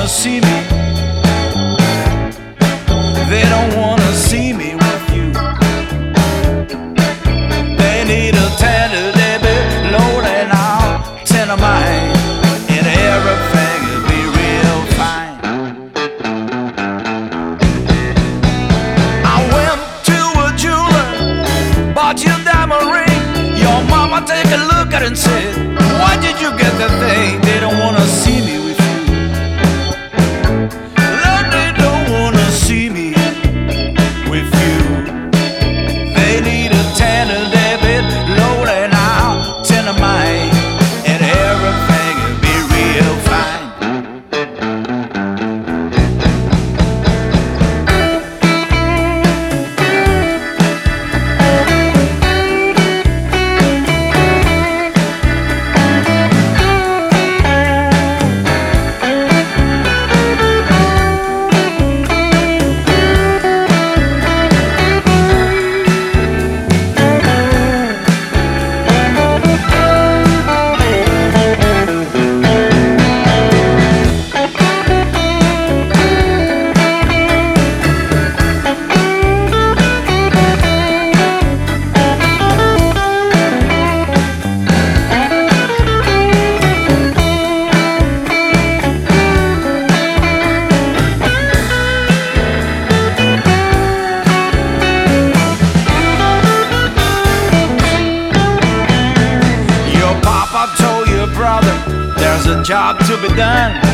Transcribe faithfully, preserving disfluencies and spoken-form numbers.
see me. They don't wanna see me with you. They need a tender baby, loading out ten of mine, and everything will be real fine. I went to a jeweler, bought you a diamond ring. Your mama take a look at it and said, why did you get that thing? They don't wanna see me with you. Lord, they don't wanna see me with you. They need a tender David, loading out ten of mine, and everything will be real fine. There's a job to be done.